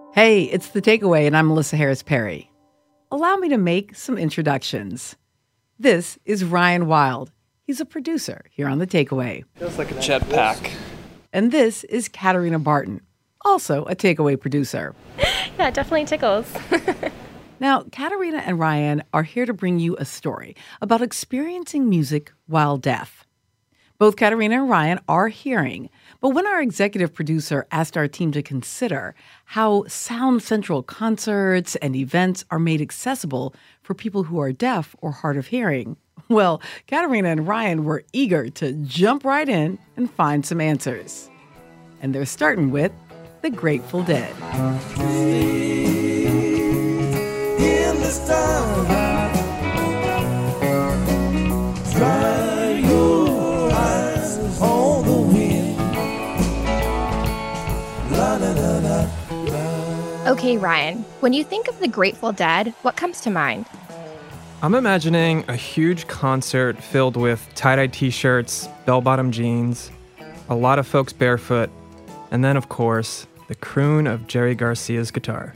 Hey, it's The Takeaway, and I'm Melissa Harris Perry. Allow me to make some introductions. This is Ryan Wild. He's a producer here on The Takeaway. Feels like a jetpack. And this is Katarina Barton, also a Takeaway producer. Yeah, it definitely tickles. Now, Katarina and Ryan are here to bring you a story about experiencing music while deaf. Both Katarina and Ryan are hearing, but when our executive producer asked our team to consider how Sound Central concerts and events are made accessible for people who are deaf or hard of hearing, well, Katarina and Ryan were eager to jump right in and find some answers. And they're starting with the Grateful Dead. In this time, dry your eyes on the wind. La, la, la, la, la. Okay, Ryan, when you think of the Grateful Dead, what comes to mind? I'm imagining a huge concert filled with tie-dye t-shirts, bell-bottom jeans, a lot of folks barefoot, and then, of course, the croon of Jerry Garcia's guitar.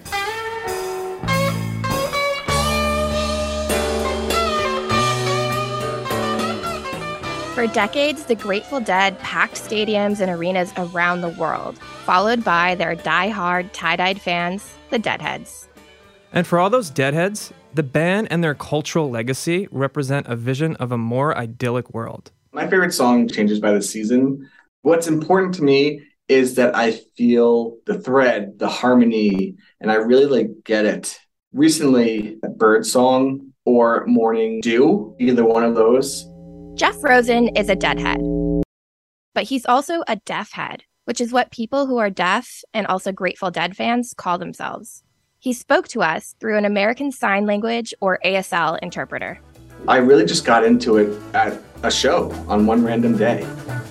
For decades, the Grateful Dead packed stadiums and arenas around the world, followed by their die-hard, tie-dyed fans, the Deadheads. And for all those Deadheads, the band and their cultural legacy represent a vision of a more idyllic world. My favorite song changes by the season. What's important to me is that I feel the thread, the harmony, and I really get it. Recently, Birdsong or Morning Dew, either one of those. Jeff Rosen is a Deadhead, but he's also a Deafhead, which is what people who are deaf and also Grateful Dead fans call themselves. He spoke to us through an American Sign Language or ASL interpreter. I really just got into it at a show on one random day.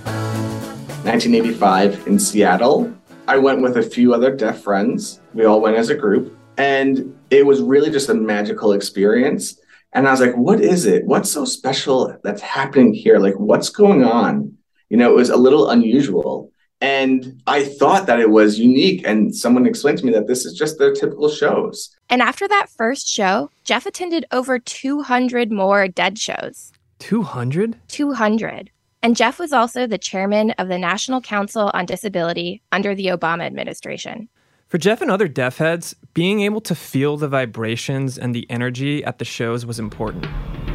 1985 in Seattle. I went with a few other deaf friends. We all went as a group, and it was really just a magical experience. And I was like, what is it? What's so special that's happening here? Like, what's going on? You know, it was a little unusual. And I thought that it was unique. And someone explained to me that this is just their typical shows. And after that first show, Jeff attended over 200 more Dead shows. 200? 200. And Jeff was also the chairman of the National Council on Disability under the Obama administration. For Jeff and other Deafheads, being able to feel the vibrations and the energy at the shows was important.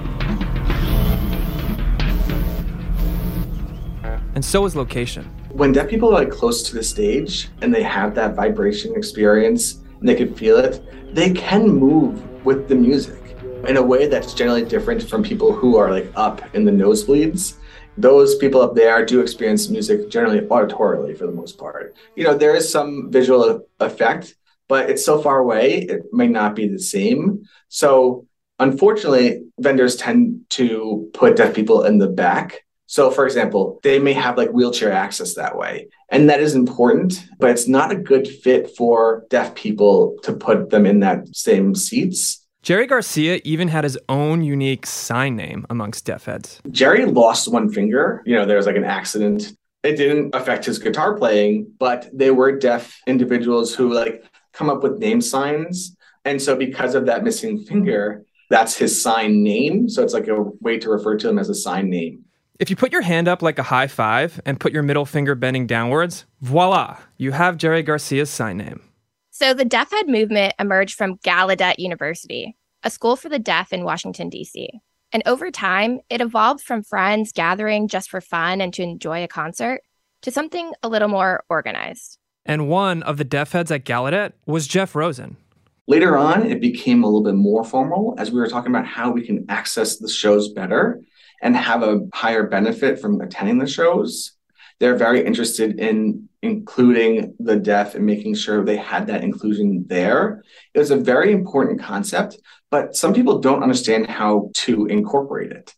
And so is location. When deaf people are close to the stage and they have that vibration experience and they can feel it, they can move with the music in a way that's generally different from people who are up in the nosebleeds. Those people up there do experience music generally auditorily for the most part. You know, there is some visual effect, but it's so far away, it may not be the same. So unfortunately, vendors tend to put deaf people in the back. So for example, they may have wheelchair access that way. And that is important, but it's not a good fit for deaf people to put them in that same seats. Jerry Garcia even had his own unique sign name amongst Deafheads. Jerry lost one finger. You know, there was an accident. It didn't affect his guitar playing, but they were deaf individuals who come up with name signs. And so because of that missing finger, that's his sign name. So it's a way to refer to him as a sign name. If you put your hand up like a high five and put your middle finger bending downwards, voila, you have Jerry Garcia's sign name. So the Deafhead movement emerged from Gallaudet University, a school for the deaf in Washington, D.C. And over time, it evolved from friends gathering just for fun and to enjoy a concert to something a little more organized. And one of the Deafheads at Gallaudet was Jeff Rosen. Later on, it became a little bit more formal as we were talking about how we can access the shows better and have a higher benefit from attending the shows. They're very interested in including the deaf and making sure they had that inclusion there. It was a very important concept, but some people don't understand how to incorporate it.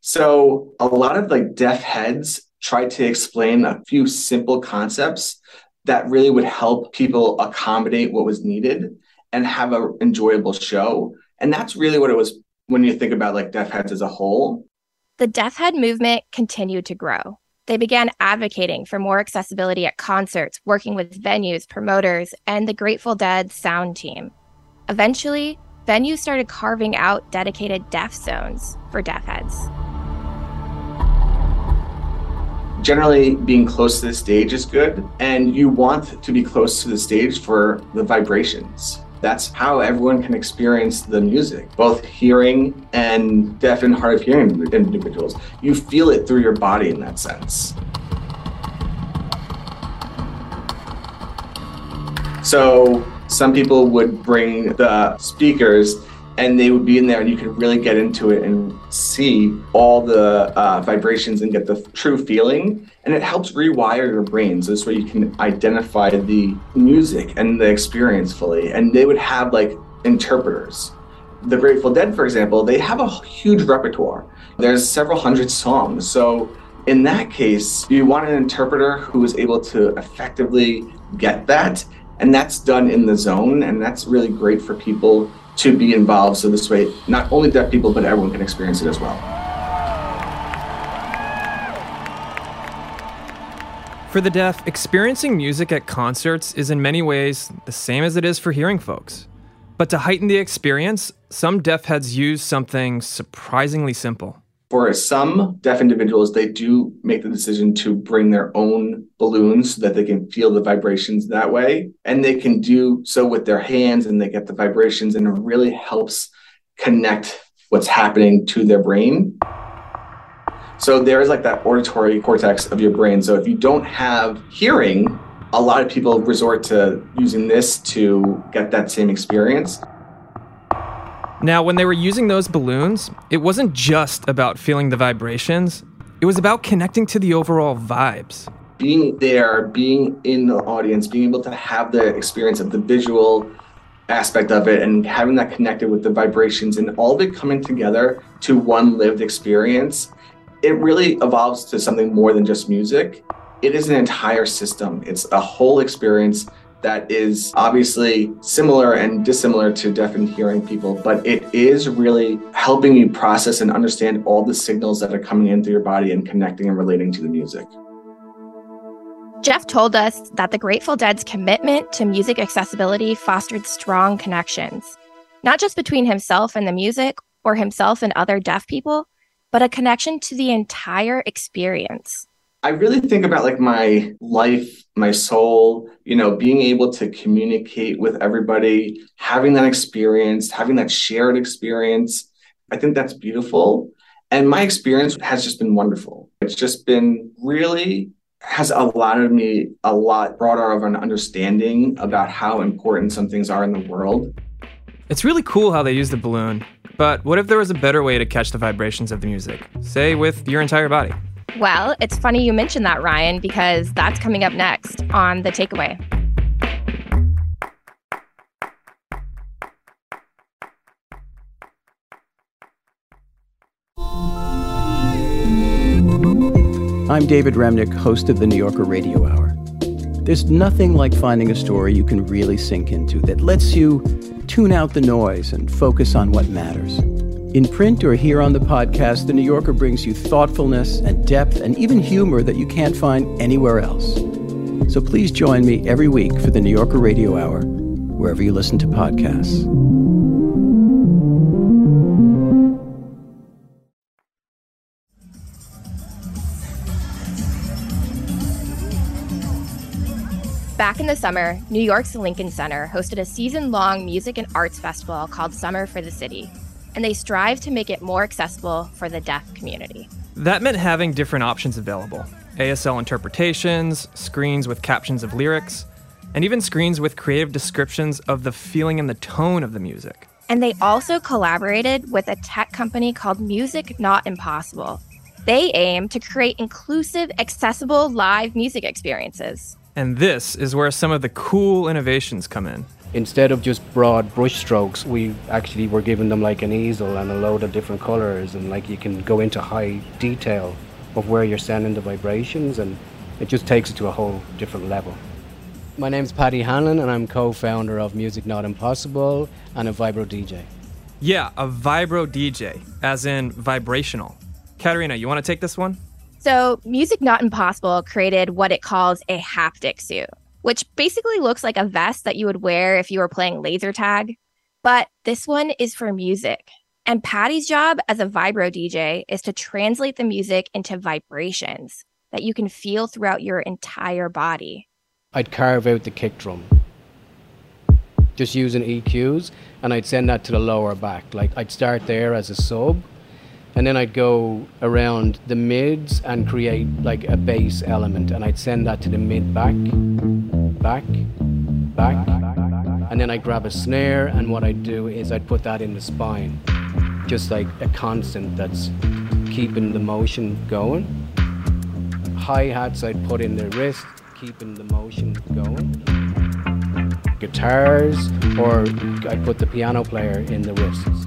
So a lot of deaf heads tried to explain a few simple concepts that really would help people accommodate what was needed and have an enjoyable show. And that's really what it was when you think about deaf heads as a whole. The Deafhead movement continued to grow. They began advocating for more accessibility at concerts, working with venues, promoters, and the Grateful Dead sound team. Eventually, venues started carving out dedicated deaf zones for deaf heads. Generally, being close to the stage is good, and you want to be close to the stage for the vibrations. That's how everyone can experience the music, both hearing and deaf and hard of hearing individuals. You feel it through your body in that sense. So some people would bring the speakers and they would be in there and you could really get into it and see all the vibrations and get the true feeling. And it helps rewire your brain. So this way you can identify the music and the experience fully. And they would have like interpreters. The Grateful Dead, for example, they have a huge repertoire. There's several hundred songs. So in that case, you want an interpreter who is able to effectively get that. And that's done in the zone. And that's really great for people to be involved. So this way, not only deaf people, but everyone can experience it as well. For the deaf, experiencing music at concerts is in many ways the same as it is for hearing folks. But to heighten the experience, some deaf heads use something surprisingly simple. For some deaf individuals, they do make the decision to bring their own balloons so that they can feel the vibrations that way. And they can do so with their hands and they get the vibrations, and it really helps connect what's happening to their brain. So there is like that auditory cortex of your brain. So if you don't have hearing, a lot of people resort to using this to get that same experience. Now, when they were using those balloons, it wasn't just about feeling the vibrations. It was about connecting to the overall vibes. Being there, being in the audience, being able to have the experience of the visual aspect of it and having that connected with the vibrations and all of it coming together to one lived experience, it really evolves to something more than just music. It is an entire system. It's a whole experience that is obviously similar and dissimilar to deaf and hearing people, but it is really helping you process and understand all the signals that are coming into your body and connecting and relating to the music. Jeff told us that the Grateful Dead's commitment to music accessibility fostered strong connections, not just between himself and the music or himself and other deaf people, but a connection to the entire experience. I really think about like my life, my soul, being able to communicate with everybody, having that experience, having that shared experience. I think that's beautiful. And my experience has just been wonderful. It's just been really has allowed me a lot broader of an understanding about how important some things are in the world. It's really cool how they use the balloon, but what if there was a better way to catch the vibrations of the music, say with your entire body? Well, it's funny you mentioned that, Ryan, because that's coming up next on The Takeaway. I'm David Remnick, host of the New Yorker Radio Hour. There's nothing like finding a story you can really sink into that lets you tune out the noise and focus on what matters. In print or here on the podcast, The New Yorker brings you thoughtfulness and depth and even humor that you can't find anywhere else. So please join me every week for The New Yorker Radio Hour, wherever you listen to podcasts. Back in the summer, New York's Lincoln Center hosted a season-long music and arts festival called Summer for the City, and they strive to make it more accessible for the deaf community. That meant having different options available. ASL interpretations, screens with captions of lyrics, and even screens with creative descriptions of the feeling and the tone of the music. And they also collaborated with a tech company called Music Not Impossible. They aim to create inclusive, accessible live music experiences. And this is where some of the cool innovations come in. Instead of just broad brush strokes, we actually were giving them like an easel and a load of different colors, and like you can go into high detail of where you're sending the vibrations, and it just takes it to a whole different level. My name's Paddy Hanlon, and I'm co-founder of Music Not Impossible and a Vibro DJ. Yeah, a Vibro DJ, as in vibrational. Katerina, you want to take this one? So Music Not Impossible created what it calls a haptic suit, which basically looks like a vest that you would wear if you were playing laser tag. But this one is for music. And Patty's job as a vibro DJ is to translate the music into vibrations that you can feel throughout your entire body. I'd carve out the kick drum, just using EQs, and I'd send that to the lower back. Like, I'd start there as a sub, and then I'd go around the mids and create like a bass element, and I'd send that to the mid back, and then I'd grab a snare, and what I'd do is I'd put that in the spine, just like a constant that's keeping the motion going. Hi-hats I'd put in the wrist, keeping the motion going. Guitars, or I'd put the piano player in the wrists,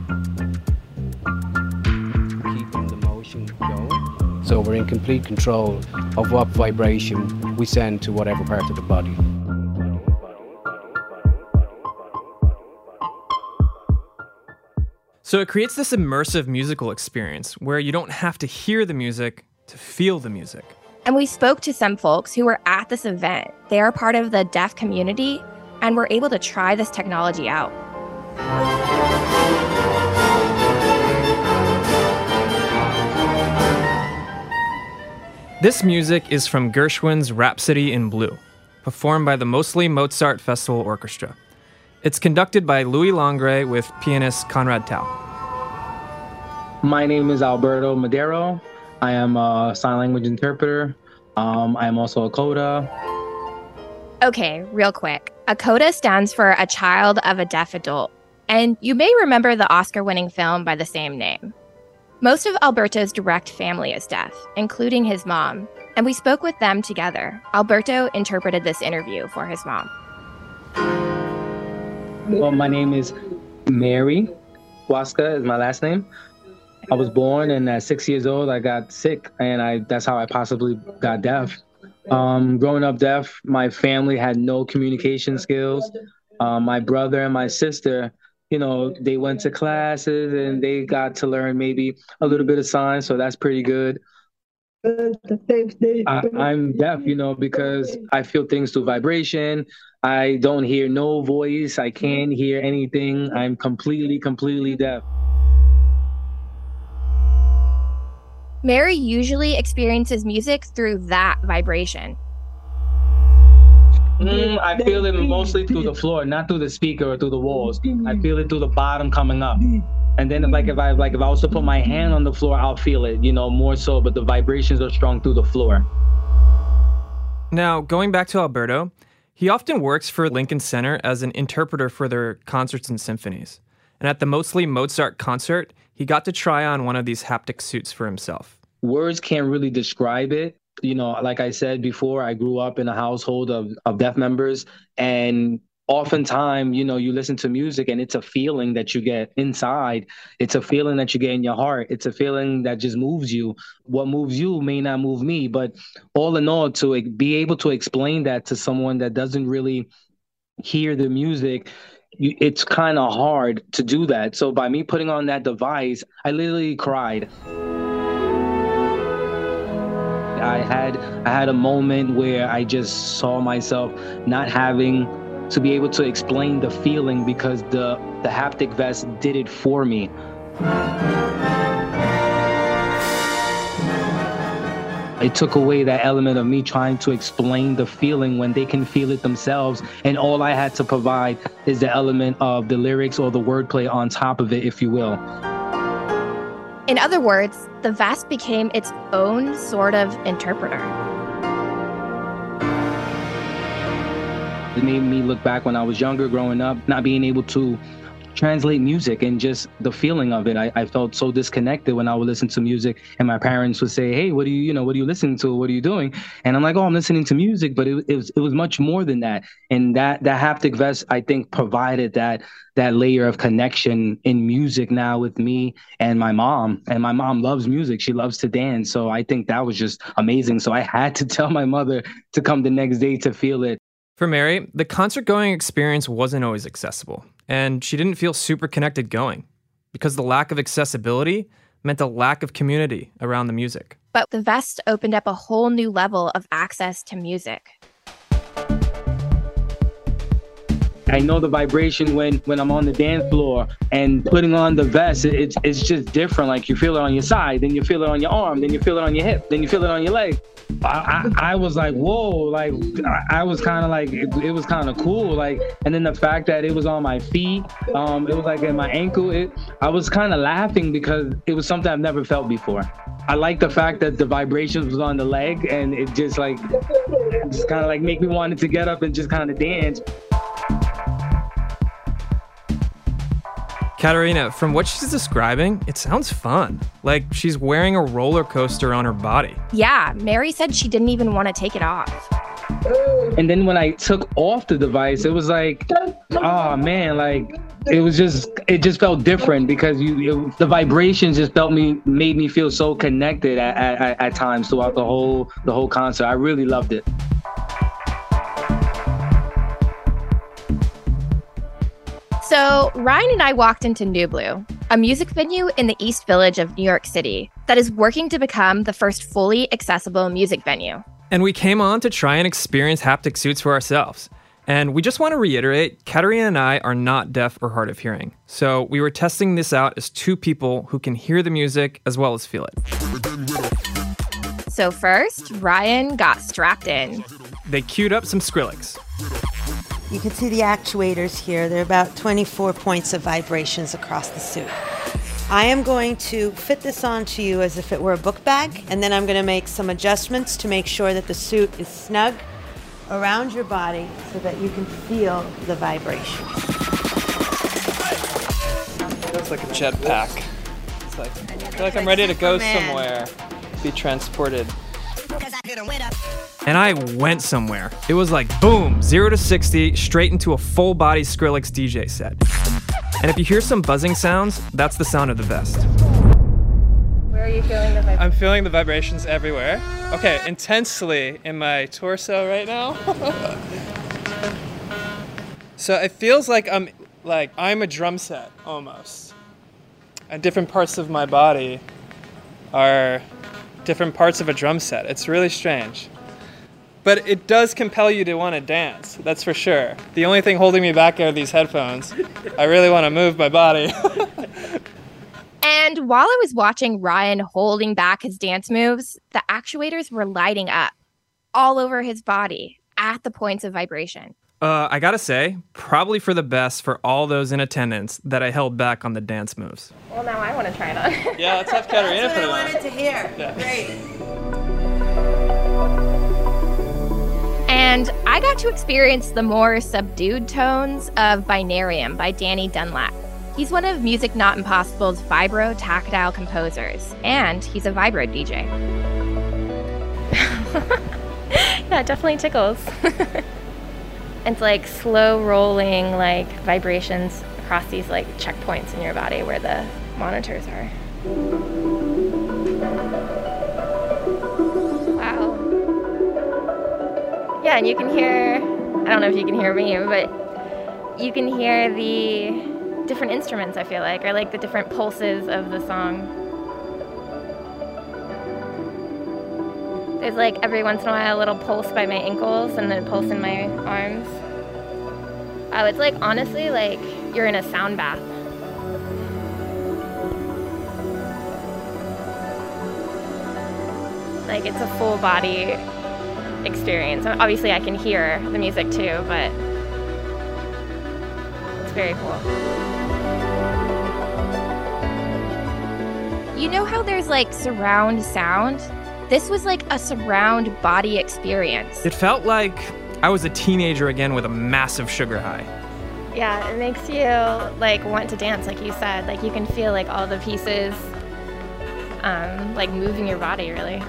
keeping the motion going. So we're in complete control of what vibration we send to whatever part of the body. So it creates this immersive musical experience where you don't have to hear the music to feel the music. And we spoke to some folks who were at this event. They are part of the deaf community and were able to try this technology out. This music is from Gershwin's Rhapsody in Blue, performed by the Mostly Mozart Festival Orchestra. It's conducted by Louis Langre with pianist Conrad Tao. My name is Alberto Madero. I am a sign language interpreter. I am also a CODA. Okay, real quick. A CODA stands for a child of a deaf adult. And you may remember the Oscar-winning film by the same name. Most of Alberto's direct family is deaf, including his mom. And we spoke with them together. Alberto interpreted this interview for his mom. Well, my name is Mary. Huasca is my last name. I was born, and at 6 years old, I got sick, and that's how I possibly got deaf. Growing up deaf, my family had no communication skills. My brother and my sister, they went to classes, and they got to learn maybe a little bit of signs, so that's pretty good. I'm deaf, because I feel things through vibration. I don't hear no voice. I can't hear anything. I'm completely deaf. Mary usually experiences music through that vibration. I feel it mostly through the floor, not through the speaker or through the walls. I feel it through the bottom coming up. And then if I was to put my hand on the floor, I'll feel it, more so, but the vibrations are strong through the floor. Now, going back to Alberto, he often works for Lincoln Center as an interpreter for their concerts and symphonies. And at the Mostly Mozart concert, he got to try on one of these haptic suits for himself. Words can't really describe it. Like I said before, I grew up in a household of deaf members, and oftentimes, you listen to music and it's a feeling that you get inside. It's a feeling that you get in your heart. It's a feeling that just moves you. What moves you may not move me, but all in all, to be able to explain that to someone that doesn't really hear the music, it's kind of hard to do that. So by me putting on that device, I literally cried. I had a moment where I just saw myself not having to be able to explain the feeling because the haptic vest did it for me. It took away that element of me trying to explain the feeling when they can feel it themselves, and all I had to provide is the element of the lyrics or the wordplay on top of it, if you will. In other words, the vest became its own sort of interpreter. It made me look back when I was younger, growing up, not being able to translate music and just the feeling of it. I felt so disconnected when I would listen to music, and my parents would say, "Hey, what are you listening to? What are you doing?" And I'm like, "Oh, I'm listening to music." But it was much more than that. And that haptic vest, I think, provided that layer of connection in music now with me and my mom. And my mom loves music. She loves to dance. So I think that was just amazing. So I had to tell my mother to come the next day to feel it. For Mary, the concert-going experience wasn't always accessible, and she didn't feel super connected going, because the lack of accessibility meant a lack of community around the music. But the vest opened up a whole new level of access to music. I know the vibration when I'm on the dance floor and putting on the vest, it's just different. Like you feel it on your side, then you feel it on your arm, then you feel it on your hip, then you feel it on your leg. I was like, whoa, like I was kind of like, it was kind of cool. Like, and then the fact that it was on my feet, it was like at my ankle, I was kind of laughing because it was something I've never felt before. I like the fact that the vibrations was on the leg, and it just kind of like make me wanted to get up and just kind of dance. Katarina, from what she's describing, it sounds fun. Like she's wearing a roller coaster on her body. Yeah, Mary said she didn't even want to take it off. And then when I took off the device, it was like, oh man, like it just felt different because the vibrations just made me feel so connected at times throughout the whole concert. I really loved it. So Ryan and I walked into Nublu, a music venue in the East Village of New York City that is working to become the first fully accessible music venue. And we came on to try and experience haptic suits for ourselves. And we just want to reiterate, Katarina and I are not deaf or hard of hearing. So we were testing this out as two people who can hear the music as well as feel it. So first, Ryan got strapped in. They queued up some Skrillex. You can see the actuators here. There are about 24 points of vibrations across the suit. I am going to fit this onto you as if it were a book bag, and then I'm going to make some adjustments to make sure that the suit is snug around your body so that you can feel the vibration. It's like a jetpack. It's like, I feel like I'm ready to go somewhere, be transported. And I went somewhere. It was like, boom, 0 to 60, straight into a full-body Skrillex DJ set. And if you hear some buzzing sounds, that's the sound of the vest. Where are you feeling the vibrations? I'm feeling the vibrations everywhere. Okay, intensely in my torso right now. So it feels like I'm a drum set, almost. And different parts of my body are different parts of a drum set. It's really strange. But it does compel you to want to dance, that's for sure. The only thing holding me back are these headphones. I really want to move my body. And while I was watching Ryan holding back his dance moves, the actuators were lighting up all over his body at the points of vibration. I gotta say, probably for the best for all those in attendance that I held back on the dance moves. Well, now I want to try it on. Yeah, let's have Katarina put it on. That's what I wanted to hear. Yeah. Great. And I got to experience the more subdued tones of Binarium by Danny Dunlap. He's one of Music Not Impossible's vibro-tactile composers, and he's a vibro DJ. Yeah, it definitely tickles. It's like slow rolling like vibrations across these like checkpoints in your body where the monitors are. Wow. Yeah, and you can hear, I don't know if you can hear me, but you can hear the different instruments, I feel like, or like the different pulses of the song. There's like every once in a while a little pulse by my ankles and then a pulse in my arms. Oh, it's like honestly like you're in a sound bath. Like it's a full body experience. Obviously I can hear the music too, but it's very cool. You know how there's like surround sound? This was like a surround body experience. It felt like I was a teenager again with a massive sugar high. Yeah, it makes you like want to dance, like you said. Like you can feel like all the pieces like moving your body really.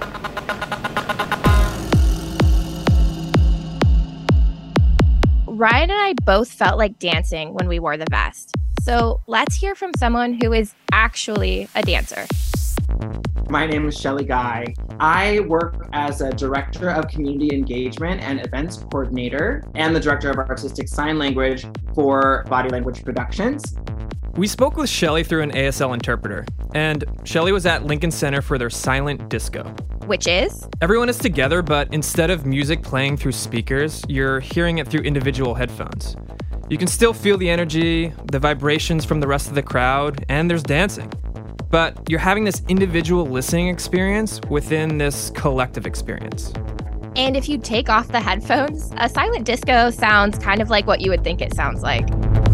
Ryan and I both felt like dancing when we wore the vest. So let's hear from someone who is actually a dancer. My name is Shelly Guy. I work as a director of community engagement and events coordinator and the director of artistic sign language for Body Language Productions. We spoke with Shelly through an ASL interpreter, and Shelly was at Lincoln Center for their silent disco. Which is? Everyone is together, but instead of music playing through speakers, you're hearing it through individual headphones. You can still feel the energy, the vibrations from the rest of the crowd, and there's dancing. But you're having this individual listening experience within this collective experience. And if you take off the headphones, a silent disco sounds kind of like what you would think it sounds like.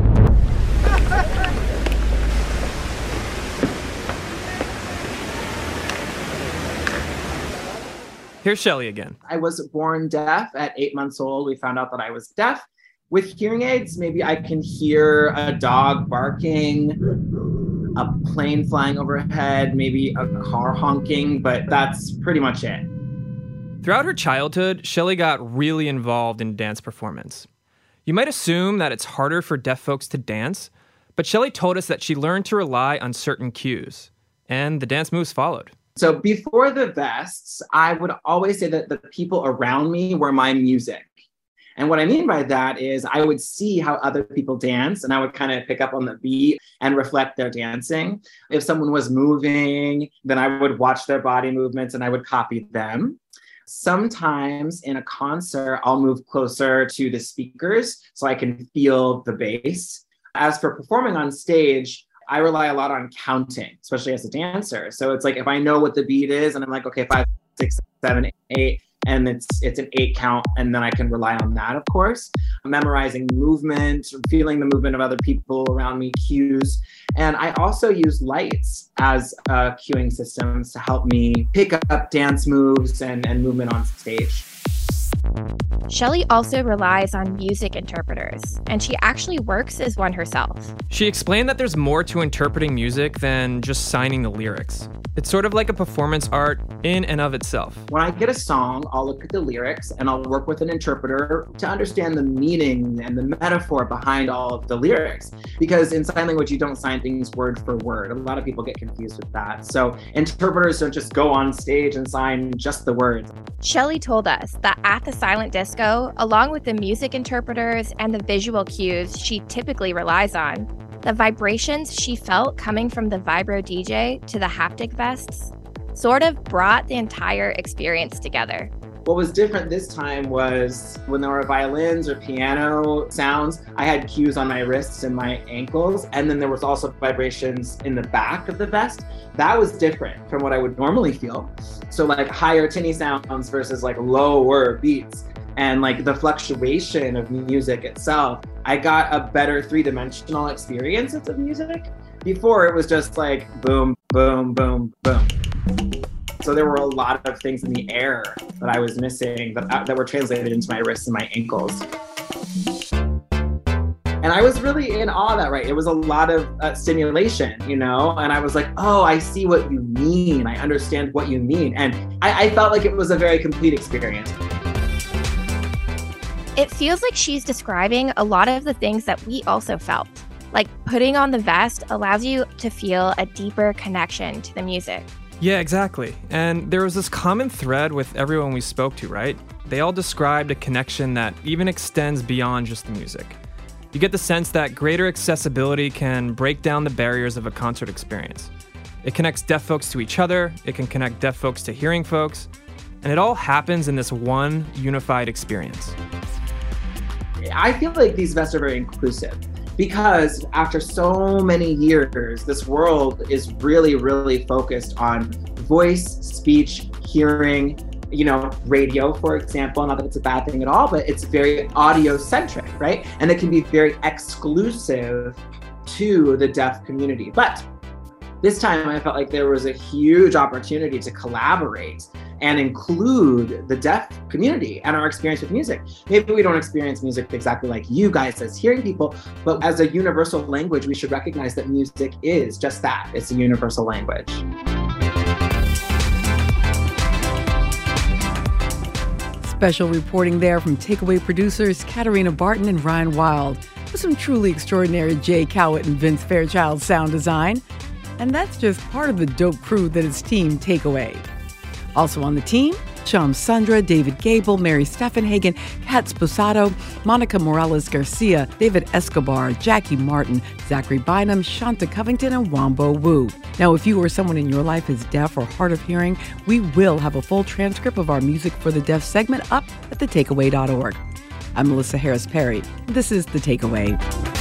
Here's Shelly again. I was born deaf at 8 months old. We found out that I was deaf. With hearing aids, maybe I can hear a dog barking, a plane flying overhead, maybe a car honking, but that's pretty much it. Throughout her childhood, Shelly got really involved in dance performance. You might assume that it's harder for deaf folks to dance, but Shelly told us that she learned to rely on certain cues, and the dance moves followed. So before the vests, I would always say that the people around me were my music. And what I mean by that is I would see how other people dance and I would kind of pick up on the beat and reflect their dancing. If someone was moving, then I would watch their body movements and I would copy them. Sometimes in a concert, I'll move closer to the speakers so I can feel the bass. As for performing on stage, I rely a lot on counting, especially as a dancer. So it's like if I know what the beat is and I'm like, okay, 5, 6, 7, 8, and it's an 8 count, and then I can rely on that, of course. Memorizing movement, feeling the movement of other people around me, cues. And I also use lights as cueing systems to help me pick up dance moves and movement on stage. Shelly also relies on music interpreters, and she actually works as one herself. She explained that there's more to interpreting music than just signing the lyrics. It's sort of like a performance art in and of itself. When I get a song, I'll look at the lyrics and I'll work with an interpreter to understand the meaning and the metaphor behind all of the lyrics. Because in sign language, you don't sign things word for word. A lot of people get confused with that. So interpreters don't just go on stage and sign just the words. Shelly told us that at the silent disco, along with the music interpreters and the visual cues she typically relies on, the vibrations she felt coming from the Vibro DJ to the haptic vests sort of brought the entire experience together. What was different this time was when there were violins or piano sounds, I had cues on my wrists and my ankles, and then there was also vibrations in the back of the vest. That was different from what I would normally feel. So like higher tinny sounds versus like lower beats. And like the fluctuation of music itself, I got a better 3-dimensional experience of music. Before it was just like boom, boom, boom, boom. So there were a lot of things in the air that I was missing that were translated into my wrists and my ankles. And I was really in awe of that, right? It was a lot of stimulation, you know? And I was like, oh, I see what you mean. I understand what you mean. And I felt like it was a very complete experience. It feels like she's describing a lot of the things that we also felt. Like putting on the vest allows you to feel a deeper connection to the music. Yeah, exactly. And there was this common thread with everyone we spoke to, right? They all described a connection that even extends beyond just the music. You get the sense that greater accessibility can break down the barriers of a concert experience. It connects deaf folks to each other, it can connect deaf folks to hearing folks, and it all happens in this one unified experience. I feel like these vests are very inclusive because after so many years, this world is really, really focused on voice, speech, hearing, you know, radio, for example. Not that it's a bad thing at all, but it's very audio-centric, right? And it can be very exclusive to the deaf community. But this time I felt like there was a huge opportunity to collaborate and include the deaf community and our experience with music. Maybe we don't experience music exactly like you guys as hearing people, but as a universal language, we should recognize that music is just that. It's a universal language. Special reporting there from Takeaway producers Katarina Barton and Ryan Wild, with some truly extraordinary Jay Cowett and Vince Fairchild sound design. And that's just part of the dope crew that is Team Takeaway. Also on the team, Chum Sundra, David Gable, Mary Steffenhagen, Kat Sposato, Monica Morales-Garcia, David Escobar, Jackie Martin, Zachary Bynum, Shanta Covington, and Wombo Wu. Now, if you or someone in your life is deaf or hard of hearing, we will have a full transcript of our Music for the Deaf segment up at thetakeaway.org. I'm Melissa Harris Perry. This is The Takeaway.